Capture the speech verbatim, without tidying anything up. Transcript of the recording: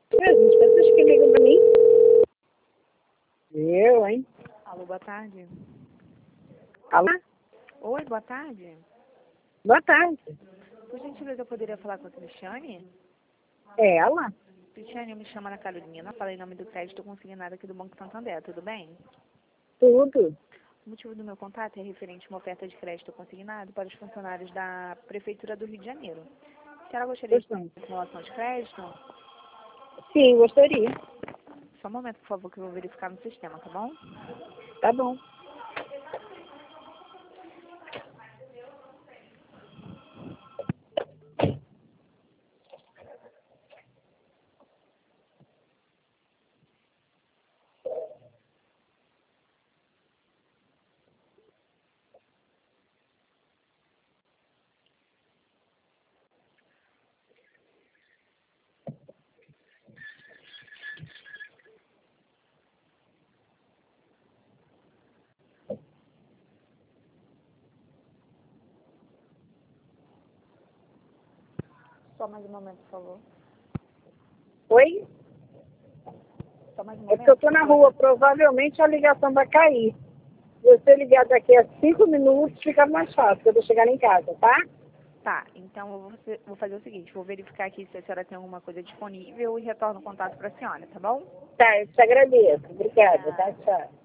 As pessoas que ligam pra mim. Eu, hein? Alô, boa tarde. Alô? Oi, boa tarde. Boa tarde. Por gentileza, eu poderia falar com a Cristiane? É ela? Cristiane, eu me chamo Ana Carolina, falei em nome do crédito consignado aqui do Banco Santander, tudo bem? Tudo. O motivo do meu contato é referente a uma oferta de crédito consignado para os funcionários da Prefeitura do Rio de Janeiro. A senhora gostaria de Pois ter simulação de crédito? Sim, gostaria. Só um momento, por favor, que eu vou verificar no sistema, tá bom? Tá bom. Só mais um momento, por favor. Oi? Só mais um É momento. porque eu tô na por favor. rua. Provavelmente a ligação vai cair. Se você ligar daqui a cinco minutos, fica mais fácil, eu vou chegar em casa, tá? Tá, então eu vou fazer- vou fazer o seguinte, vou verificar aqui se a senhora tem alguma coisa disponível e retorno o contato para a senhora, tá bom? Tá, eu te agradeço. Obrigada, tá? Obrigada. Tchau.